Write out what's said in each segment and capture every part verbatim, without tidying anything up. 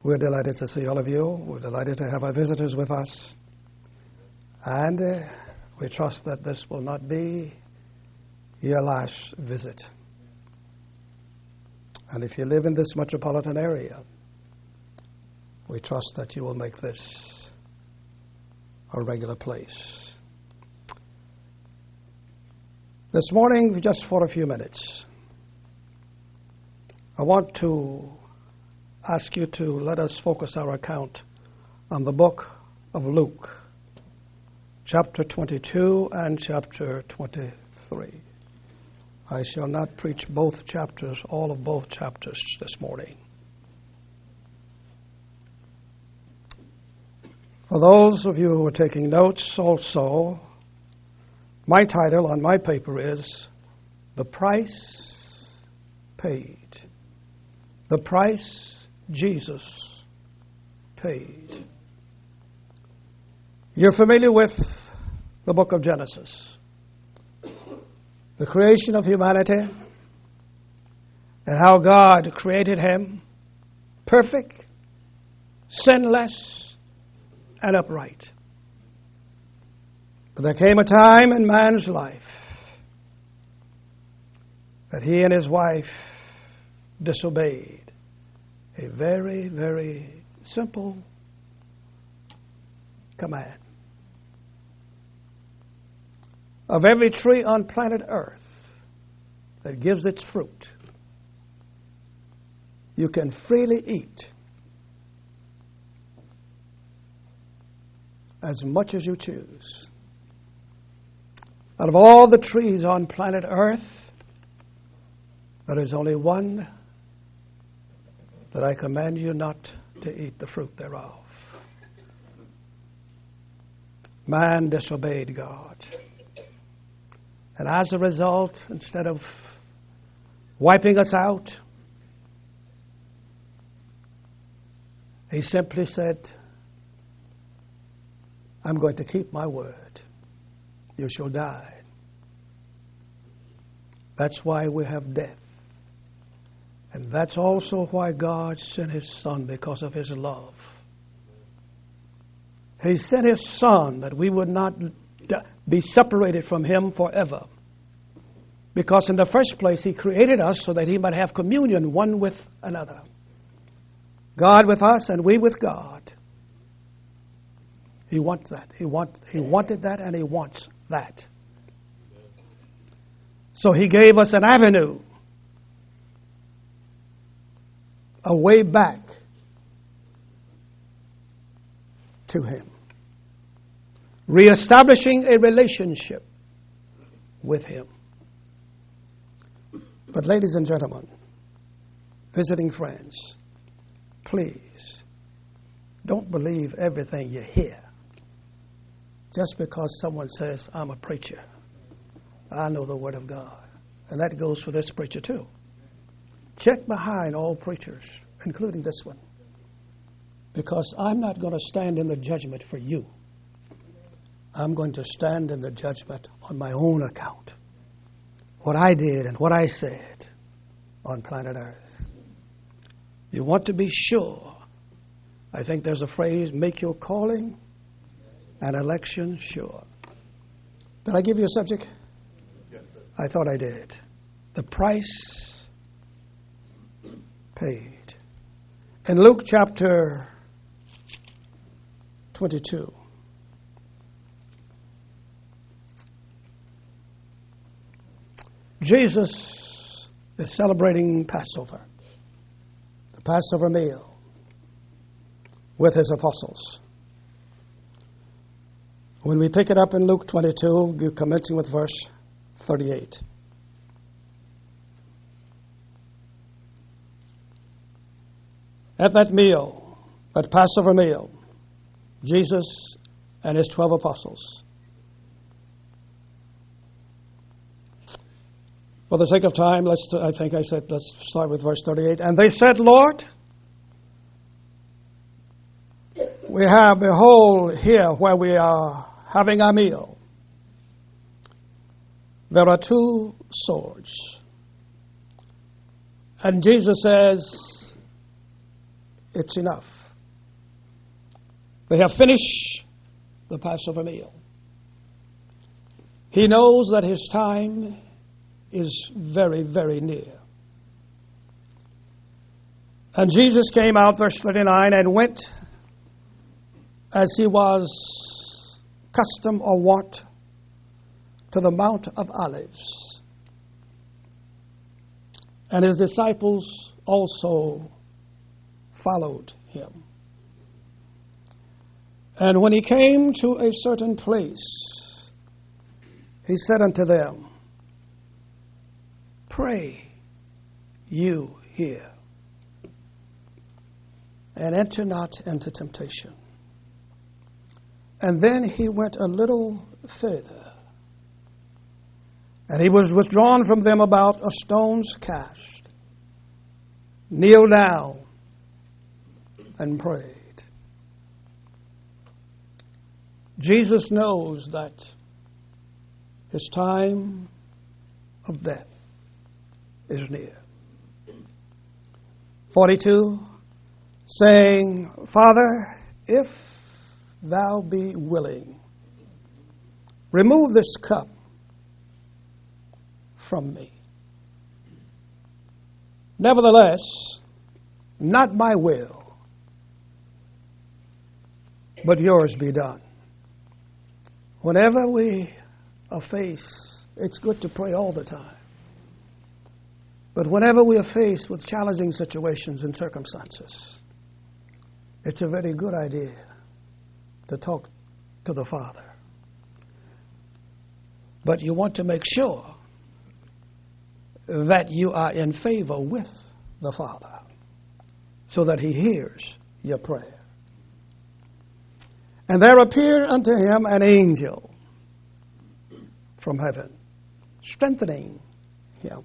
We're delighted to see all of you. We're delighted to have our visitors with us. And uh, we trust that this will not be your last visit. And if you live in this metropolitan area, we trust that you will make this a regular place. This morning, just for a few minutes, I want to ask you to let us focus our account on the book of Luke, chapter twenty-two and chapter twenty-three. I shall not preach both chapters, all of both chapters this morning. For those of you who are taking notes also, my title on my paper is The Price Paid. The price Jesus paid. You're familiar with the book of Genesis, the creation of humanity, and how God created him perfect, sinless, and upright. But there came a time in man's life that he and his wife disobeyed a very, very simple command. Of every tree on planet Earth that gives its fruit, you can freely eat as much as you choose. Out of all the trees on planet Earth, there is only one that I command you not to eat the fruit thereof. Man disobeyed God. And as a result, instead of wiping us out, he simply said, I'm going to keep my word. You shall die. That's why we have death. And that's also why God sent his Son, because of his love. He sent his Son that we would not be separated from him forever. Because in the first place, he created us so that he might have communion one with another. God with us and we with God. He wants that. He, want, he wanted that and he wants that. So he gave us an avenue, a way back to him, reestablishing a relationship with him. But ladies and gentlemen, visiting friends, please don't believe everything you hear just because someone says, I'm a preacher. I know the Word of God. And that goes for this preacher too. Check behind all preachers, including this one. Because I'm not going to stand in the judgment for you. I'm going to stand in the judgment on my own account. What I did and what I said on planet Earth. You want to be sure. I think there's a phrase, make your calling and election sure. Did I give you a subject? Yes, sir. I thought I did. The price paid. In Luke chapter twenty-two, Jesus is celebrating Passover, the Passover meal, with his apostles. When we pick it up in Luke twenty-two, commencing with verse thirty-eight. At that meal, that Passover meal, Jesus and his twelve apostles. For the sake of time, let's. I think I said let's start with verse thirty-eight. And they said, Lord, we have, behold, here where we are having our meal, there are two swords. And Jesus says, it's enough. They have finished the Passover meal. He knows that his time is very, very near. And Jesus came out, verse thirty-nine, and went as he was custom or wont to the Mount of Olives. And his disciples also followed him. And when he came to a certain place, he said unto them, Pray you here, and enter not into temptation. And then he went a little further, and he was withdrawn from them about a stone's cast, kneeled down, and prayed. Jesus knows that his time of death is near. forty-two, saying, Father, if thou be willing, remove this cup from me. Nevertheless, not my will, but yours be done. Whenever we are faced, it's good to pray all the time. But whenever we are faced with challenging situations and circumstances, it's a very good idea to talk to the Father. But you want to make sure that you are in favor with the Father so that he hears your prayer. And there appeared unto him an angel from heaven, strengthening him.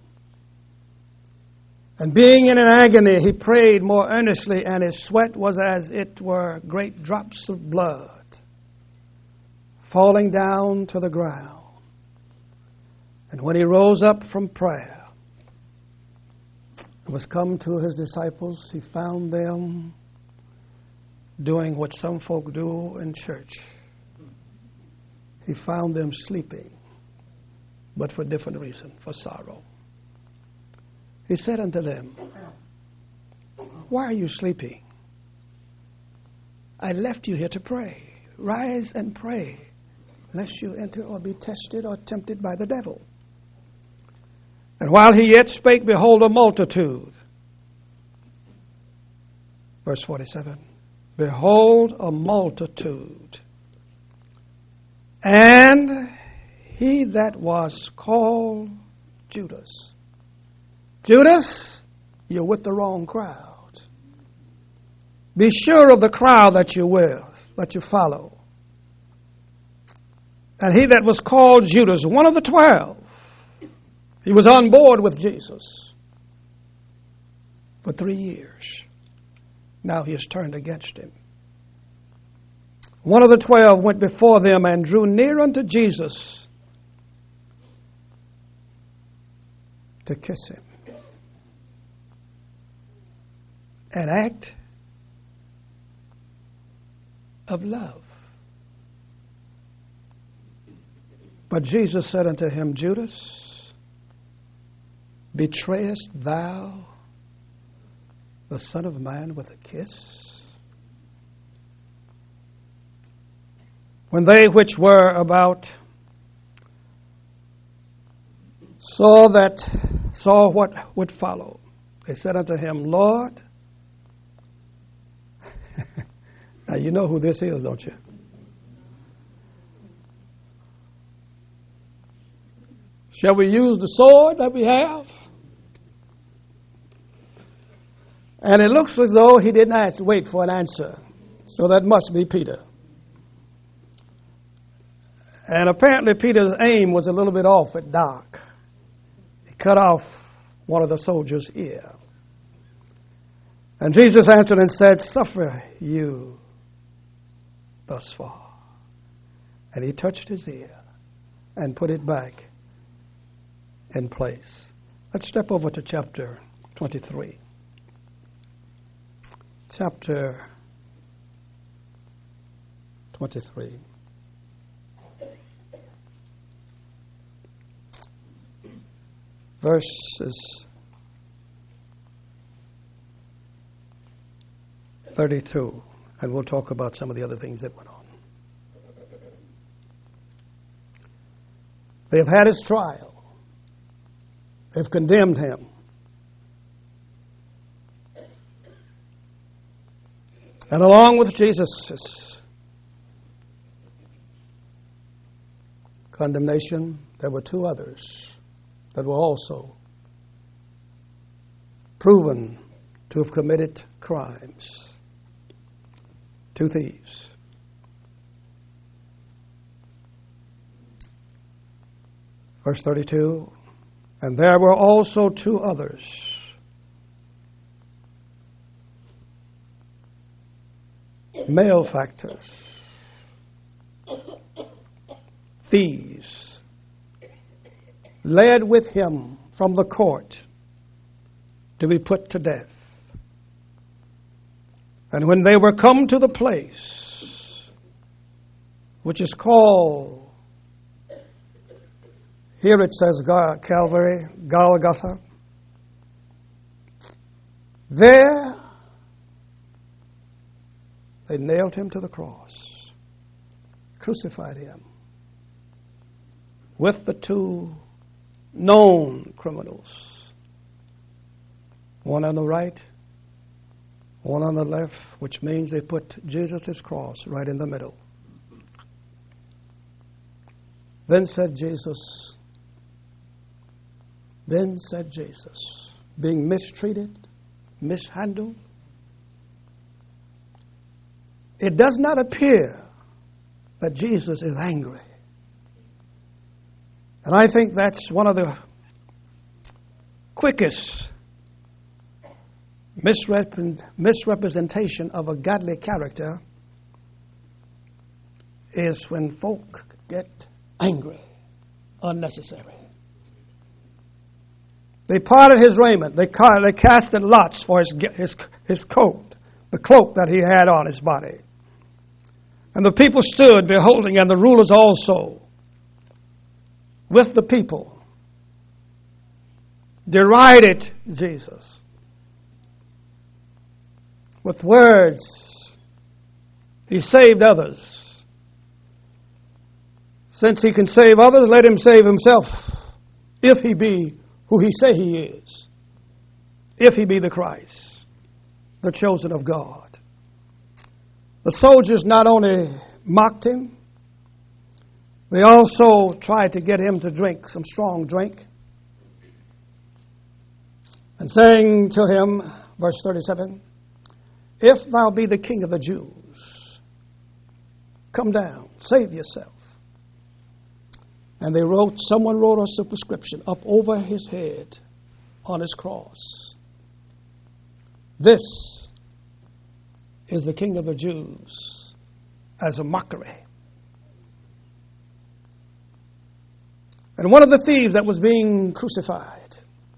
And being in an agony, he prayed more earnestly, and his sweat was as it were great drops of blood falling down to the ground. And when he rose up from prayer and was come to his disciples, he found them doing what some folk do in church. He found them sleeping, but for a different reason, for sorrow. He said unto them, Why are you sleeping? I left you here to pray. Rise and pray, lest you enter or be tested or tempted by the devil. And while he yet spake, behold, a multitude. Verse forty-seven. Behold, a multitude. And he that was called Judas. Judas, you're with the wrong crowd. Be sure of the crowd that you're with, that you follow. And he that was called Judas, one of the twelve, he was on board with Jesus for three years. Now he has turned against him. One of the twelve went before them and drew near unto Jesus to kiss him. An act of love. But Jesus said unto him, Judas, betrayest thou the Son of Man with a kiss? When they which were about saw that saw what would follow, they said unto him, Lord, now you know who this is, don't you? Shall we use the sword that we have? And it looks as though he didn't have to wait for an answer. So that must be Peter. And apparently Peter's aim was a little bit off at dark. He cut off one of the soldiers' ear. And Jesus answered and said, Suffer you thus far. And he touched his ear and put it back in place. Let's step over to chapter twenty-three. chapter twenty-three. Verses thirty-two, and we'll talk about some of the other things that went on. They have had his trial. They've condemned him. And along with Jesus' condemnation, there were two others that were also proven to have committed crimes. Two thieves. Verse thirty-two, and there were also two others, malefactors, thieves, led with him from the court to be put to death. And when they were come to the place which is called, here it says Calvary, Golgotha, there they nailed him to the cross, crucified him with the two known criminals, one on the right, one on the left, which means they put Jesus' cross right in the middle. Then said Jesus, then said Jesus, being mistreated, mishandled, it does not appear that Jesus is angry. And I think that's one of the quickest misrep- misrepresentation of a godly character is when folk get angry, unnecessary. They parted his raiment. They, ca- they casted lots for his, his, his coat, the cloak that he had on his body. And the people stood beholding, and the rulers also, with the people, derided Jesus with words. He saved others. Since he can save others, let him save himself, if he be who he say he is, if he be the Christ, the chosen of God. The soldiers not only mocked him, they also tried to get him to drink some strong drink. And saying to him, verse thirty-seven, if thou be the king of the Jews, come down, save yourself. And they wrote, someone wrote a superscription up over his head on his cross. This is the King of the Jews, as a mockery. And one of the thieves that was being crucified,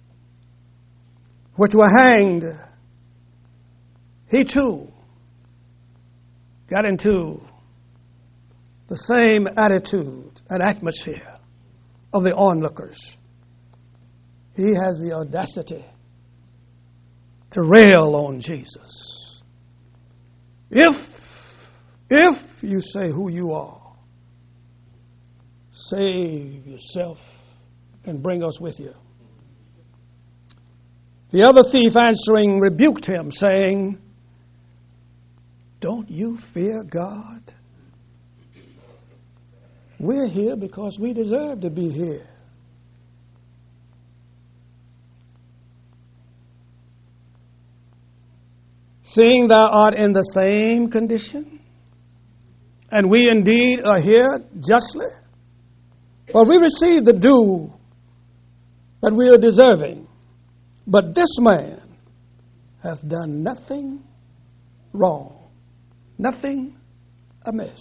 which were hanged, he too got into the same attitude and atmosphere of the onlookers. He has the audacity to rail on Jesus. If, if you say who you are, save yourself and bring us with you. The other thief answering rebuked him, saying, don't you fear God? We're here because we deserve to be here. Seeing thou art in the same condition, and we indeed are here justly, for we receive the due that we are deserving. But this man hath done nothing wrong, nothing amiss.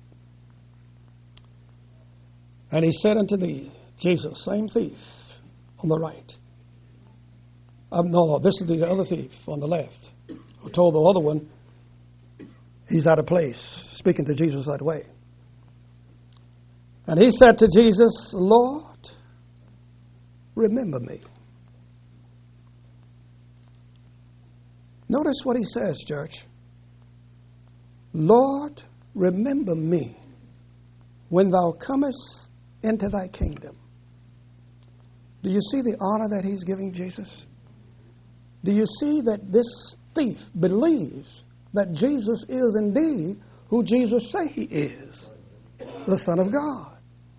And he said unto thee, Jesus, same thief on the right. Um, no, no, this is the other thief on the left, who told the other one, he's out of place, speaking to Jesus that way. And he said to Jesus, Lord, remember me. Notice what he says, church. Lord, remember me when thou comest into thy kingdom. Do you see the honor that he's giving Jesus? Do you see that this thief believes that Jesus is indeed who Jesus say he is, the Son of God?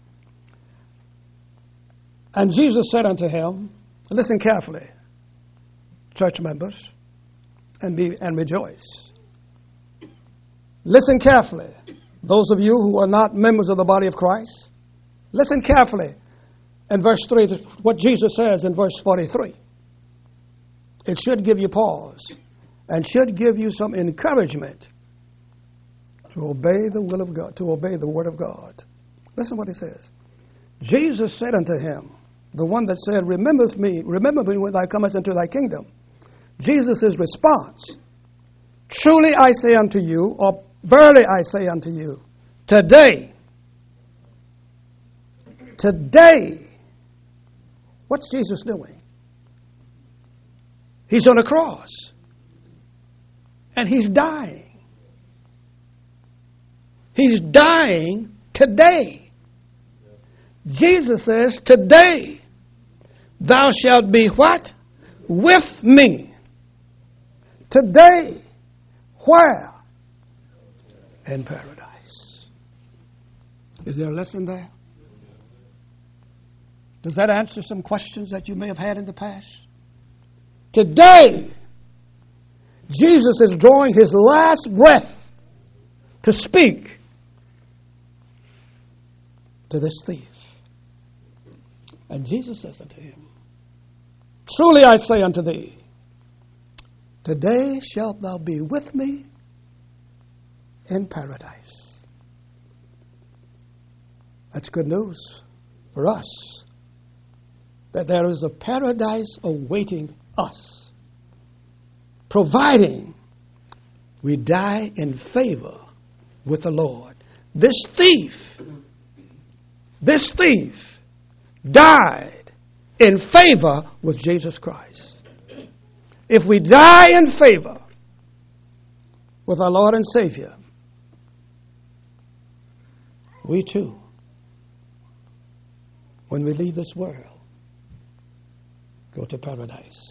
And Jesus said unto him, listen carefully, church members, and be and rejoice. Listen carefully, those of you who are not members of the body of Christ. Listen carefully in verse three, what Jesus says in verse forty-three. It should give you pause and should give you some encouragement to obey the will of God, to obey the word of God. Listen what he says. Jesus said unto him, the one that said, remember me, remember me when thou comest into thy kingdom. Jesus' response, truly I say unto you, or verily I say unto you, today, today, what's Jesus doing? He's on a cross. And he's dying. He's dying today. Jesus says, today thou shalt be what? With me. Today. Where? In paradise. Is there a lesson there? Does that answer some questions that you may have had in the past? Today, Jesus is drawing his last breath to speak to this thief. And Jesus says unto him, truly I say unto thee, today shalt thou be with me in paradise. That's good news for us, that there is a paradise awaiting us, providing we die in favor with the Lord. This thief, this thief died in favor with Jesus Christ. If we die in favor with our Lord and Savior, we too, when we leave this world, go to paradise.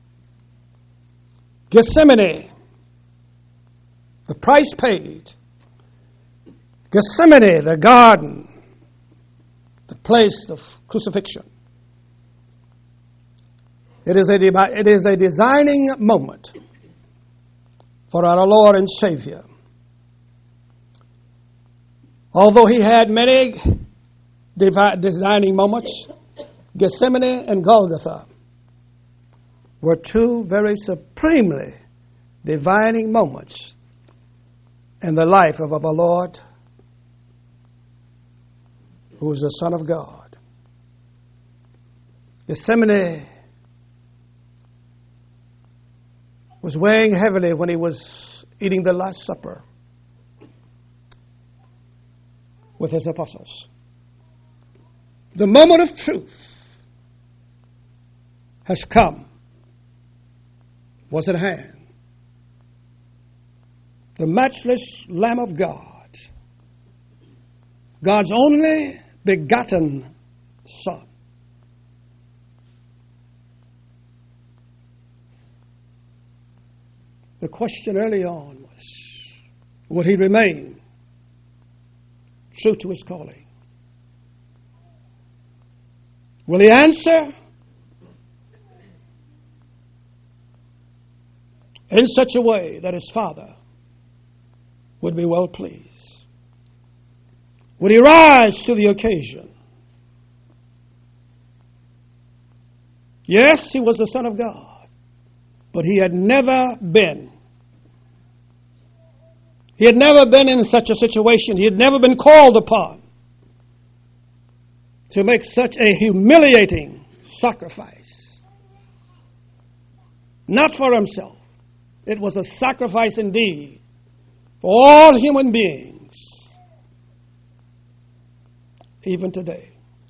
Gethsemane, the price paid. Gethsemane, the garden, the place of crucifixion. It is a, it is a designing moment for our Lord and Savior. Although he had many designing moments, Gethsemane and Golgotha were two very supremely divining moments in the life of our Lord, who is the Son of God. Gethsemane was weighing heavily when he was eating the Last Supper with his apostles. The moment of truth has come, was at hand. The matchless Lamb of God, God's only begotten Son. The question early on was, would he remain true to his calling? Will he answer in such a way that his Father would be well pleased? Would he rise to the occasion? Yes, he was the Son of God, but he had never been. He had never been in such a situation. He had never been called upon to make such a humiliating sacrifice. Not for himself, It was a sacrifice indeed for all human beings, even today.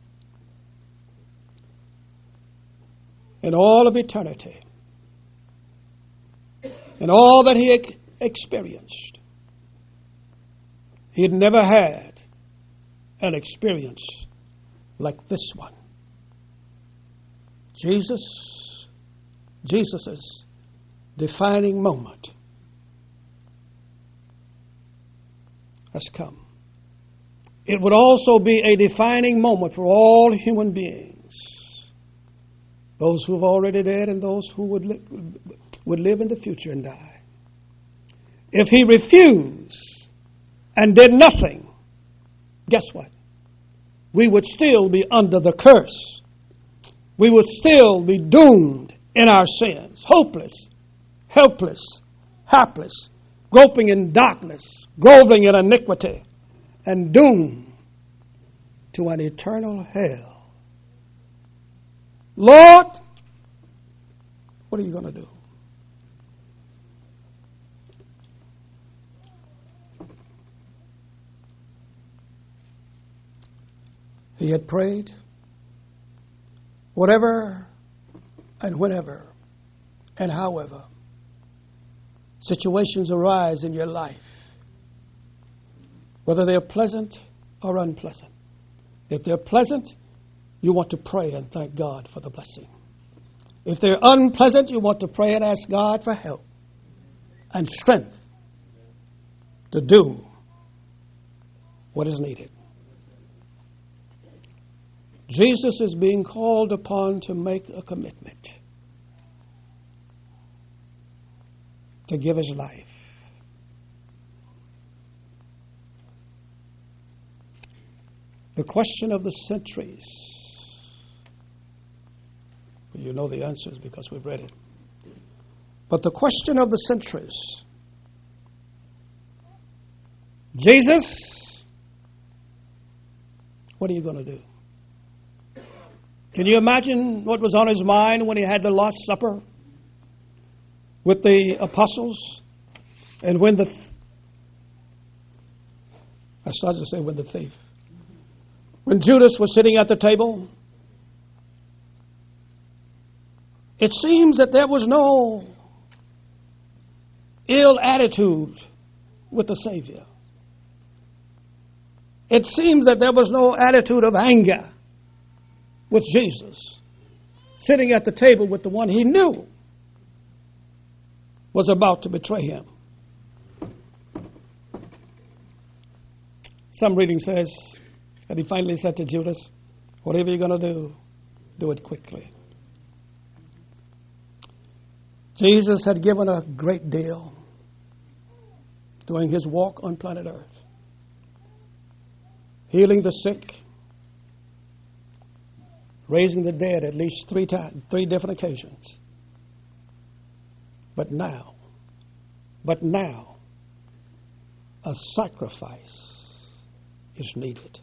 In all of eternity, in all that he ex- experienced, he had never had an experience like this one. Jesus, Jesus' defining moment has come. It would also be a defining moment for all human beings, those who have already died and those who would li- would live in the future and die. If he refused and did nothing, guess what? We would still be under the curse. We would still be doomed in our sins, hopeless, helpless, hapless, groping in darkness, groveling in iniquity, and doomed to an eternal hell. Lord, what are you going to do? He had prayed. Whatever and whenever and however situations arise in your life, whether they're pleasant or unpleasant. If they're pleasant, you want to pray and thank God for the blessing. If they're unpleasant, you want to pray and ask God for help and strength to do what is needed. Jesus is being called upon to make a commitment to give his life. The question of the centuries, you know the answers because we've read it. But the question of the centuries, Jesus, what are you going to do? Can you imagine what was on his mind when he had the Last Supper with the apostles? And when the, th- I started to say when the thief, when Judas was sitting at the table, it seems that there was no ill attitude with the Savior. It seems that there was no attitude of anger with Jesus, sitting at the table with the one he knew was about to betray him. Some reading says that he finally said to Judas, whatever you're going to do, do it quickly. Jesus had given a great deal during his walk on planet Earth, healing the sick, raising the dead at least three times, three different occasions. But now, but now, a sacrifice is needed.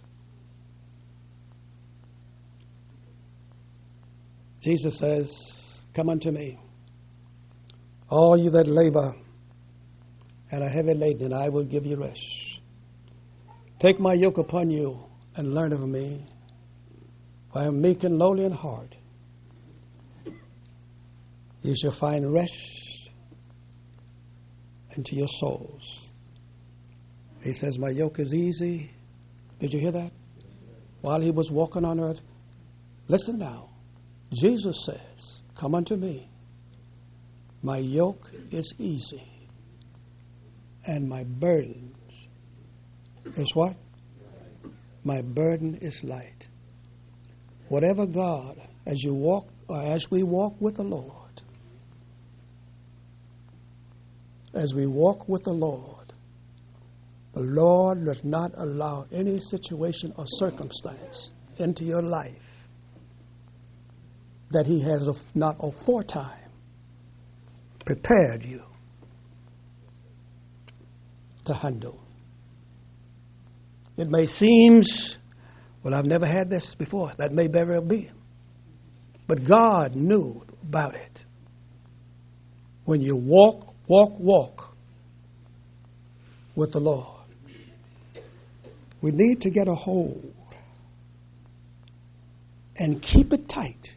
Jesus says, come unto me, all you that labor and are heavy laden, and I will give you rest. Take my yoke upon you and learn of me. I am meek and lowly in heart. You shall find rest unto your souls. He says, my yoke is easy. Did you hear that? While he was walking on earth. Listen now. Jesus says, come unto me. My yoke is easy. And my burden is what? My burden is light. Whatever God, as you walk, or as we walk with the Lord, as we walk with the Lord, the Lord does not allow any situation or circumstance into your life that he has not aforetime prepared you to handle. It may seem, well, I've never had this before. That may very well be. But God knew about it. When you walk walk, walk with the Lord. We need to get a hold and keep it tight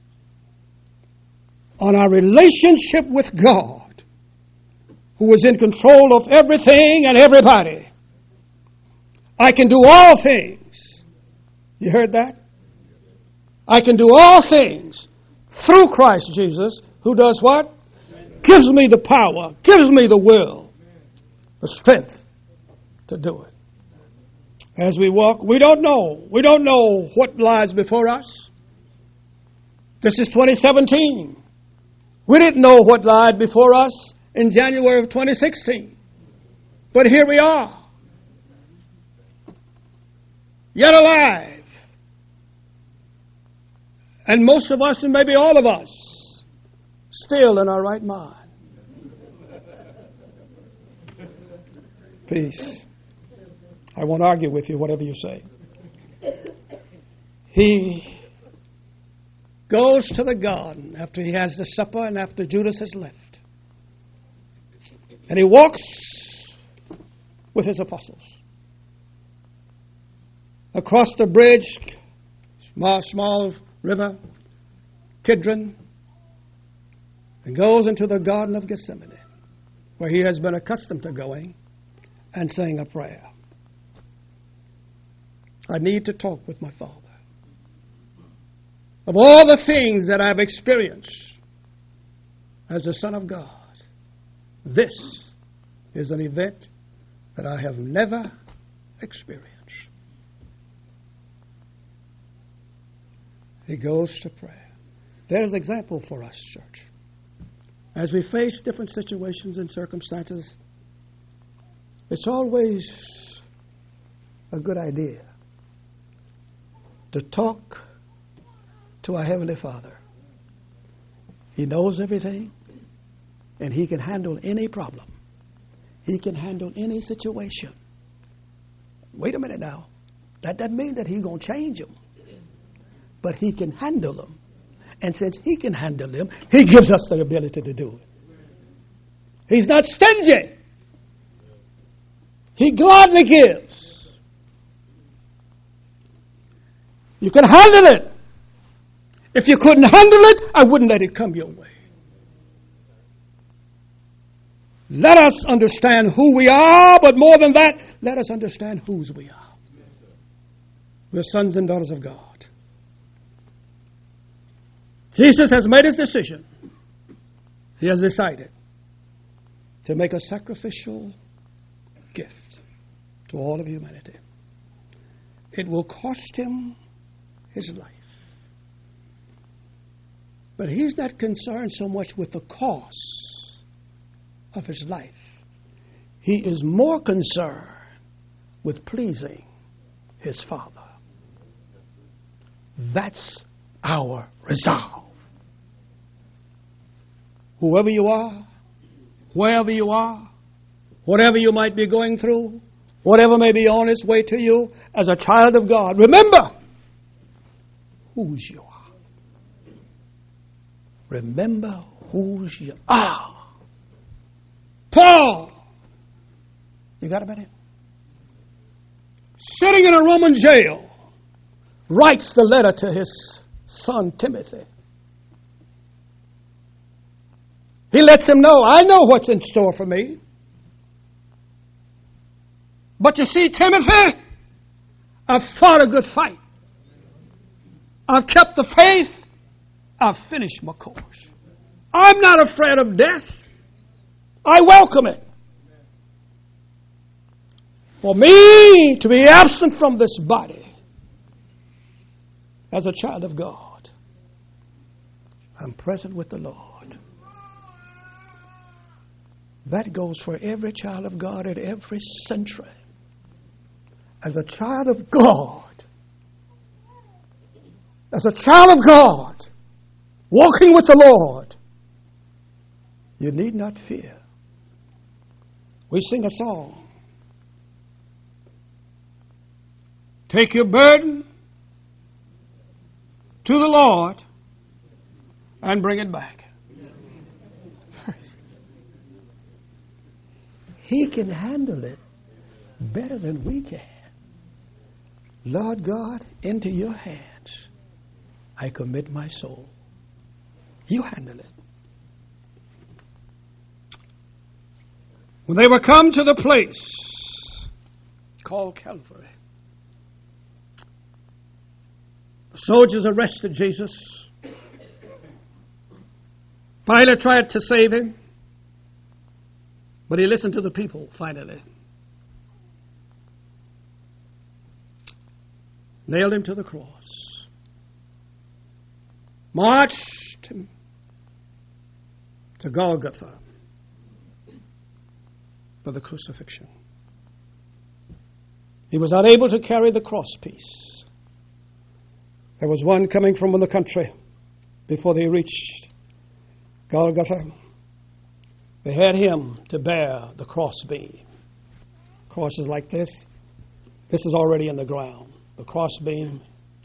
on our relationship with God, who is in control of everything and everybody. I can do all things. You heard that? I can do all things through Christ Jesus, who does what? Gives me the power, gives me the will, the strength to do it. As we walk, we don't know. We don't know what lies before us. This is twenty seventeen. We didn't know what lied before us in January of twenty sixteen. But here we are. Yet alive. And most of us, and maybe all of us, still in our right mind. Peace. I won't argue with you, whatever you say. He goes to the garden after he has the supper and after Judas has left. And he walks with his apostles across the bridge, small, small river, Kidron, and goes into the Garden of Gethsemane, where he has been accustomed to going and saying a prayer. I need to talk with my Father. Of all the things that I've experienced as the Son of God, this is an event that I have never experienced. He goes to prayer. There's an example for us, church. As we face different situations and circumstances, it's always a good idea to talk to our Heavenly Father. He knows everything, and He can handle any problem. He can handle any situation. Wait a minute now. That doesn't mean that He's going to change them. But He can handle them. And since He can handle them, He gives us the ability to do it. He's not stingy. He gladly gives. You can handle it. If you couldn't handle it, I wouldn't let it come your way. Let us understand who we are, but more than that, let us understand whose we are. We're sons and daughters of God. Jesus has made his decision. He has decided to make a sacrificial gift to all of humanity. It will cost him his life. But he's not concerned so much with the cost of his life. He is more concerned with pleasing his Father. That's our resolve. Whoever you are, wherever you are, whatever you might be going through, whatever may be on its way to you, as a child of God, remember whose you are. Remember whose you are. Paul, you got a minute? Sitting in a Roman jail, writes the letter to his son Timothy. He lets him know, I know what's in store for me. But you see, Timothy, I've fought a good fight. I've kept the faith. I've finished my course. I'm not afraid of death. I welcome it. For me to be absent from this body as a child of God, I'm present with the Lord. That goes for every child of God at every century. As a child of God, as a child of God, walking with the Lord, you need not fear. We sing a song. Take your burden to the Lord and bring it back. He can handle it better than we can. Lord God, into your hands I commit my soul. You handle it. When they were come to the place called Calvary, the soldiers arrested Jesus. Pilate tried to save him, but he listened to the people finally. Nailed him to the cross. Marched him to Golgotha for the crucifixion. He was not able to carry the cross piece. There was one coming from the country before they reached Golgotha. They had him to bear the cross beam. Cross is like this. This is already in the ground. The cross beam,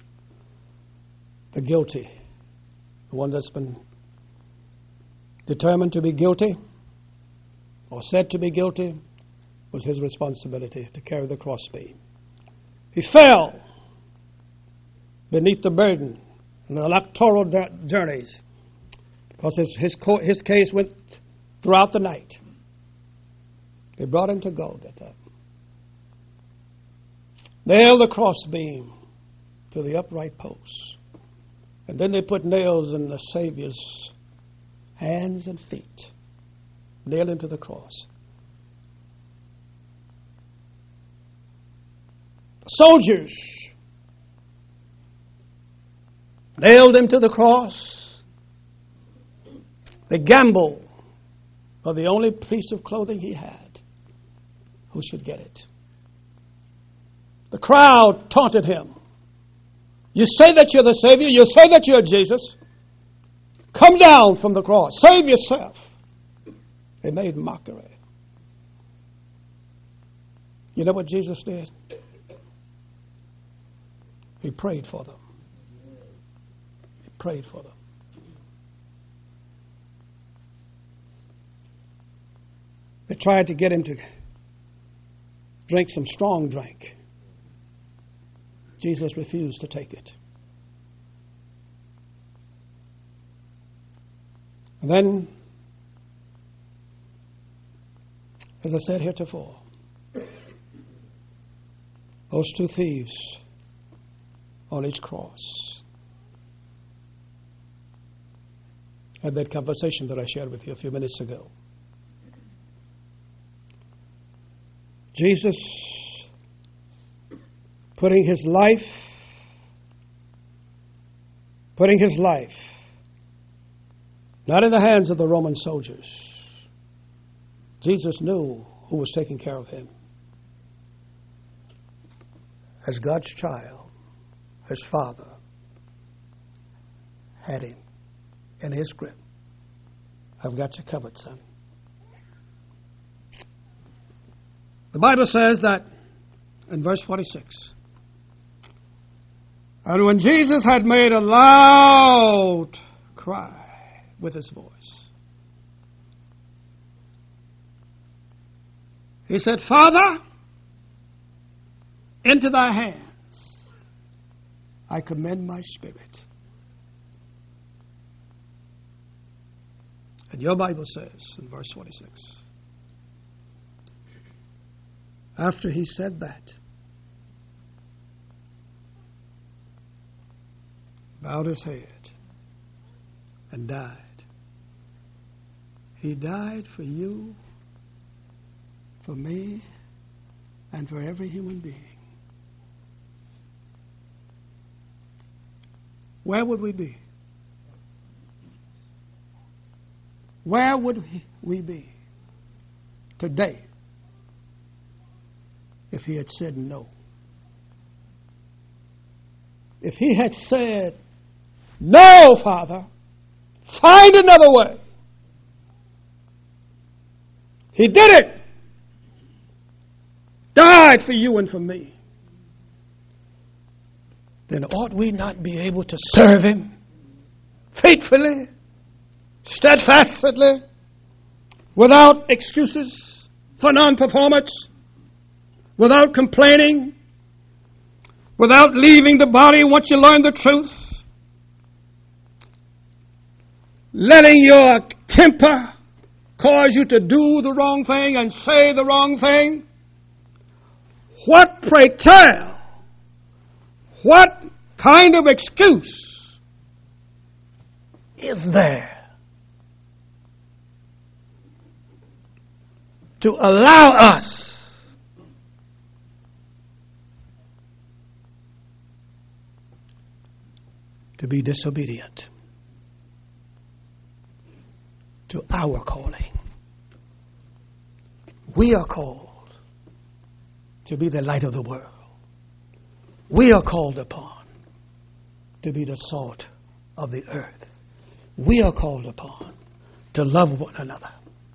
the guilty, the one that's been determined to be guilty or said to be guilty, was his responsibility to carry the cross beam. He fell beneath the burden in the electoral journeys because his, his, his case went throughout the night. They brought him to Golgotha. Nailed the cross beam to the upright post. And then they put nails in the Savior's hands and feet. Nailed him to the cross. The soldiers nailed him to the cross. They gambled for the only piece of clothing he had. Who should get it? The crowd taunted him. You say that you're the Savior. You say that you're Jesus. Come down from the cross. Save yourself. They made mockery. You know what Jesus did? He prayed for them. He prayed for them. They tried to get him to drink some strong drink. Jesus refused to take it. And then, as I said heretofore, those two thieves on each cross had that conversation that I shared with you a few minutes ago. Jesus putting his life, putting his life not in the hands of the Roman soldiers. Jesus knew who was taking care of him. As God's child, his Father had him in his grip. I've got you covered, son. The Bible says that in verse forty-six, and when Jesus had made a loud cry with his voice, he said, Father, into thy hands I commend my spirit. And your Bible says in verse forty-six, after he said that, bowed his head and died. He died for you, for me, and for every human being. Where would we be? Where would we be today if he had said no? If he had said, no, Father, find another way. He did it. Died for you and for me. Then ought we not be able to serve him faithfully, steadfastly, without excuses? for non-performance, without complaining, without leaving the body once you learn the truth, letting your temper cause you to do the wrong thing and say the wrong thing. What, pray tell, what kind of excuse is there to allow us to be disobedient to our calling? We are called to be the light of the world. We are called upon to be the salt of the earth. We are called upon to love one another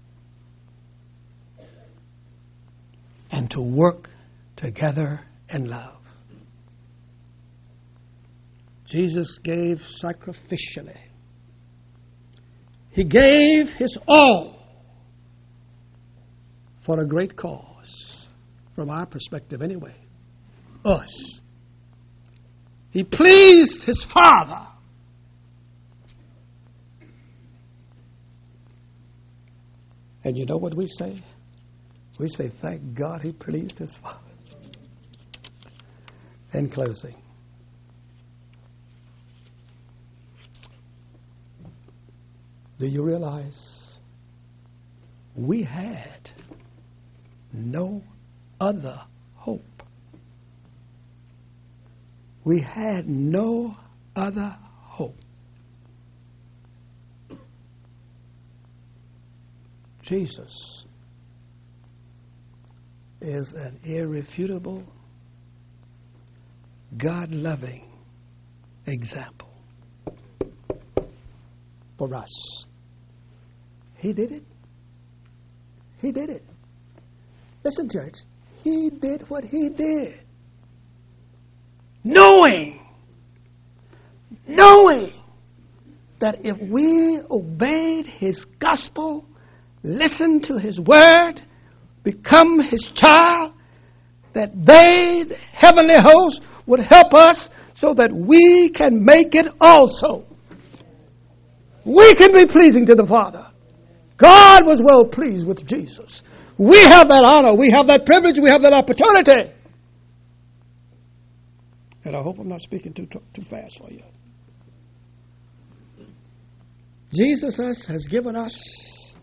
and to work together in love. Jesus gave sacrificially. He gave his all for a great cause, from our perspective anyway, us. He pleased his Father. And you know what we say? We say, thank God he pleased his Father. In closing, do you realize we had no other hope? We had no other hope. Jesus is an irrefutable, God-loving example for us. He did it. He did it. Listen, church. He did what he did. Knowing, knowing that if we obeyed his gospel, listened to his word, become his child, that they, the heavenly host, would help us so that we can make it also. We can be pleasing to the Father. God was well pleased with Jesus. We have that honor, we have that privilege, we have that opportunity. And I hope I'm not speaking too too fast for you. Jesus has given us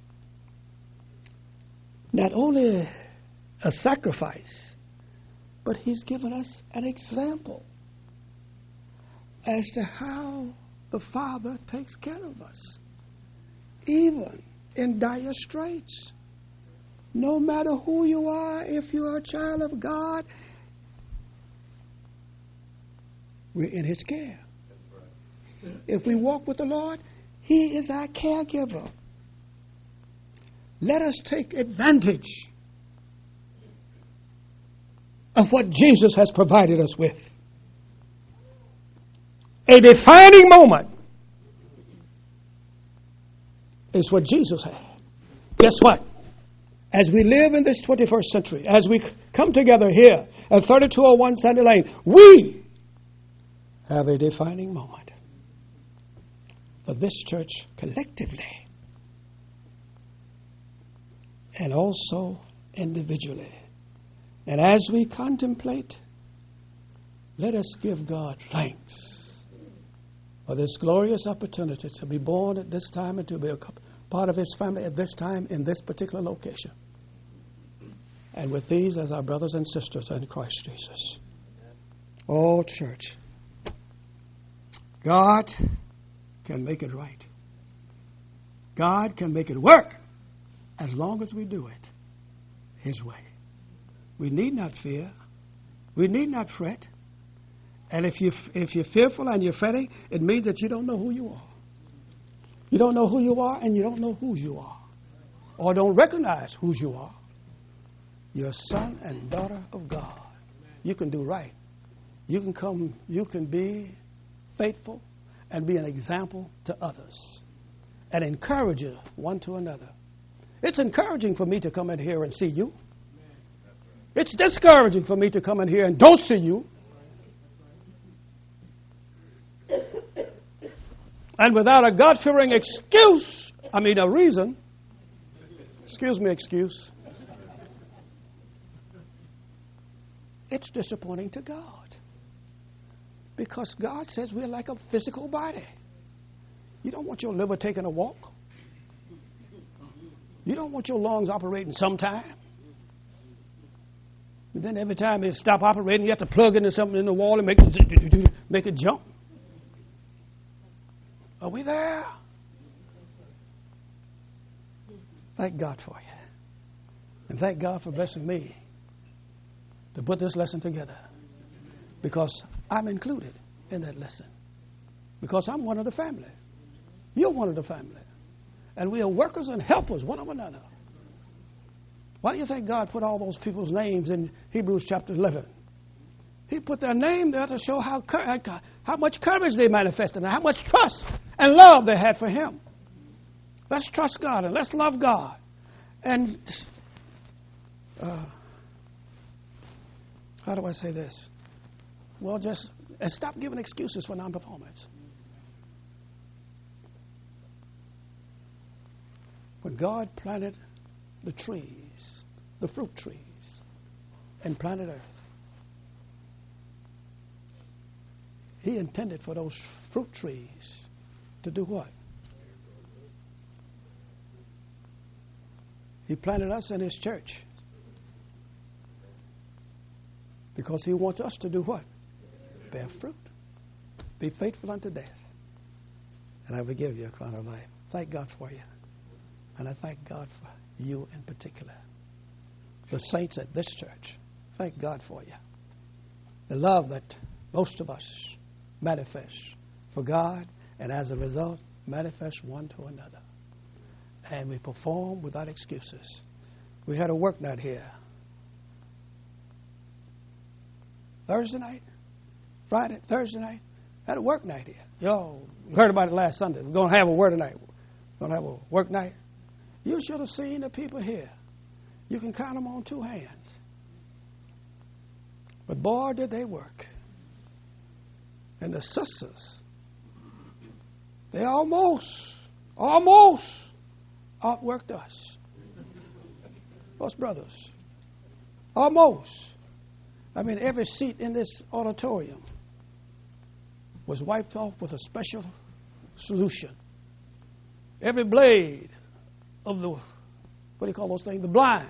not only a sacrifice, but he's given us an example as to how the Father takes care of us, even in dire straits. No matter who you are, if you are a child of God, we're in his care. If we walk with the Lord, he is our caregiver. Let us take advantage of what Jesus has provided us with. A defining moment is what Jesus had. Guess what? As we live in this twenty-first century, as we come together here at thirty-two oh one Sandy Lane, we have a defining moment for this church collectively and also individually. And as we contemplate, let us give God thanks for this glorious opportunity to be born at this time and to be a part of his family at this time in this particular location. And with these as our brothers and sisters in Christ Jesus. Oh, church, God can make it right. God can make it work as long as we do it his way. We need not fear. We need not fret. And if, you, if you're fearful and you're fretting, it means that you don't know who you are. You don't know who you are and you don't know whose you are. Or don't recognize whose you are. You're a son and daughter of God. You can do right. You can come, you can be faithful and be an example to others and encourage one to another. It's encouraging for me to come in here and see you. It's discouraging for me to come in here and don't see you. And without a God-fearing excuse, I mean a reason, excuse me, excuse, it's disappointing to God. Because God says we're like a physical body. You don't want your liver taking a walk. You don't want your lungs operating sometime. But then every time they stop operating, you have to plug into something in the wall and make it, make it jump. Are we there? Thank God for you. And thank God for blessing me to put this lesson together. Because I'm included in that lesson. Because I'm one of the family. You're one of the family. And we are workers and helpers one of another. Why do you think God put all those people's names in Hebrews chapter eleven? He put their name there to show how, how much courage they manifested and how much trust and love they had for Him. Let's trust God and let's love God. And uh, how do I say this? Well, just and stop giving excuses for non-performance. When God planted the trees, the fruit trees, and planet Earth, He intended for those fruit trees to do what? He planted us in His church because He wants us to do what? Bear fruit. Be faithful unto death. And I will give you a crown of life. Thank God for you. And I thank God for you in particular. The saints at this church, thank God for you. The love that most of us manifest for God, and as a result, manifest one to another. And we perform without excuses. We had a work night here. Thursday night? Friday? Thursday night? Had a work night here. Y'all heard about it last Sunday. We're going to have a word tonight. We're going to have a work night. You should have seen the people here. You can count them on two hands. But boy, did they work. And the sisters, they almost, almost outworked us. Us brothers. Almost. I mean, every seat in this auditorium was wiped off with a special solution. Every blade of the, what do you call those things? The blind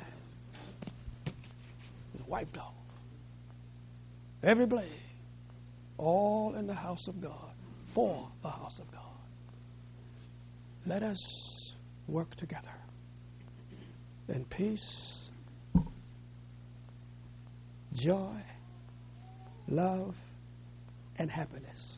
was wiped off. Every blade. All in the house of God. For the house of God. Let us work together in peace, joy, love, and happiness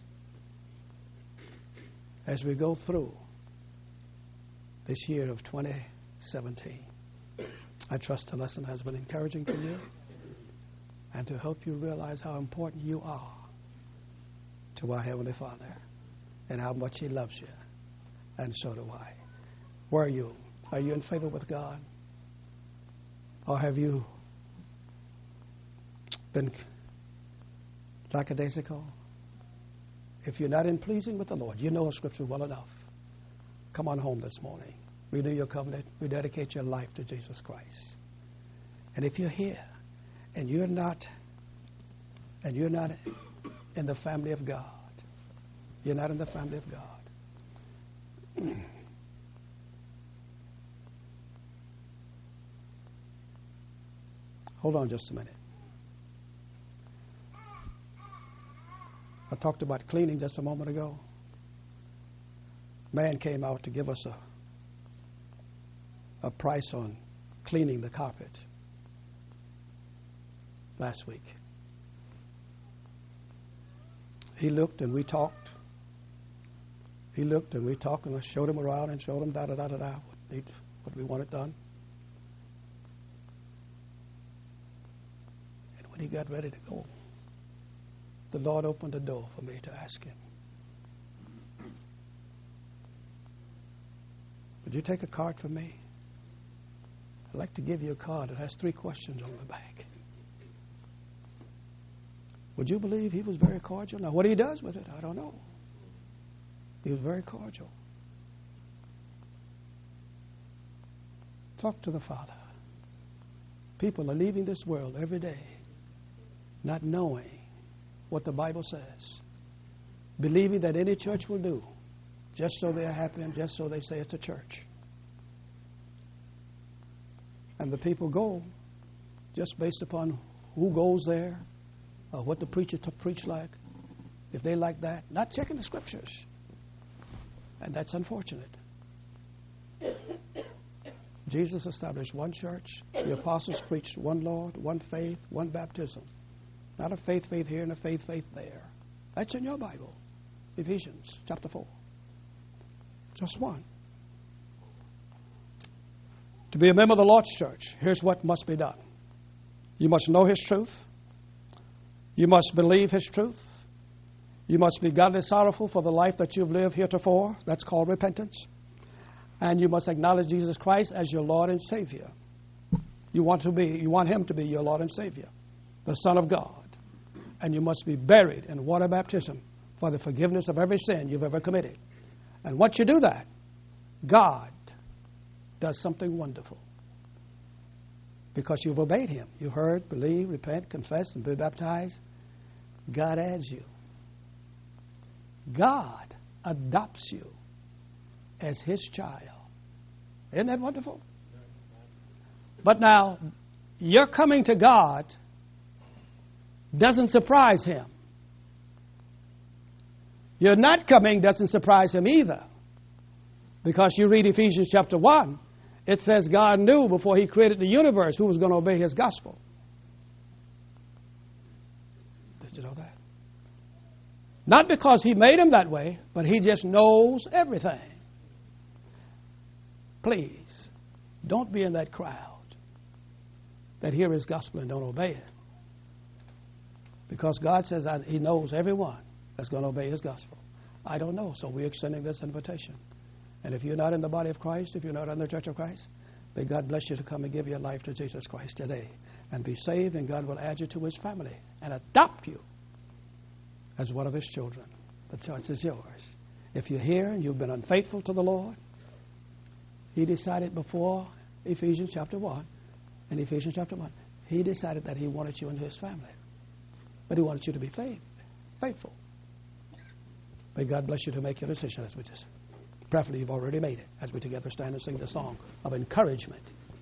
as we go through this year of twenty seventeen. I trust the lesson has been encouraging to you and to help you realize how important you are to our Heavenly Father and how much He loves you. And so do I. Where are you? Are you in favor with God? Or have you been lackadaisical? If you're not in pleasing with the Lord, you know the Scripture well enough. Come on home this morning. Renew your covenant. Rededicate your life to Jesus Christ. And if you're here and you're not, and you're not in the family of God, you're not in the family of God. Hold on just a minute. I talked about cleaning just a moment ago. Man came out to give us a, a price on cleaning the carpet last week. He looked and we talked. He looked and we talked and I showed him around and showed him da da da da da what, what we wanted done. And when he got ready to go, the Lord opened the door for me to ask him, would you take a card for me? I'd like to give you a card that has three questions on the back. Would you believe he was very cordial? Now, what he does with it, I don't know. He was very cordial. Talk to the Father. People are leaving this world every day not knowing what the Bible says, believing that any church will do just so they're happy and just so they say it's a church. And the people go just based upon who goes there, or what the preacher to preach like, if they like that, not checking the scriptures. And that's unfortunate. Jesus established one church. The apostles preached one Lord, one faith, one baptism. Not a faith, faith here and a faith, faith there. That's in your Bible. Ephesians chapter four. Just one. To be a member of the Lord's church, here's what must be done. You must know His truth. You must believe His truth. You must be godly sorrowful for the life that you've lived heretofore. That's called repentance. And you must acknowledge Jesus Christ as your Lord and Savior. You want to be, you want Him to be your Lord and Savior, the Son of God. And you must be buried in water baptism for the forgiveness of every sin you've ever committed. And once you do that, God does something wonderful. Because you've obeyed Him. You heard, believe, repent, confess, and be baptized. God adds you. God adopts you as His child. Isn't that wonderful? But now, your coming to God doesn't surprise Him. Your not coming doesn't surprise Him either. Because you read Ephesians chapter one, it says God knew before He created the universe who was going to obey His gospel. Did you know that? Not because He made them that way, but He just knows everything. Please, don't be in that crowd that hear His gospel and don't obey it. Because God says that He knows everyone that's going to obey His gospel. I don't know, so we're extending this invitation. And if you're not in the body of Christ, if you're not in the church of Christ, may God bless you to come and give your life to Jesus Christ today and be saved, and God will add you to His family and adopt you as one of His children. The choice is yours. If you're here and you've been unfaithful to the Lord, He decided before Ephesians chapter one, in Ephesians chapter one, He decided that He wanted you in His family. But He wanted you to be faith, faithful. May God bless you to make your decision as we just. Preferably you've already made it as we together stand and sing the song of encouragement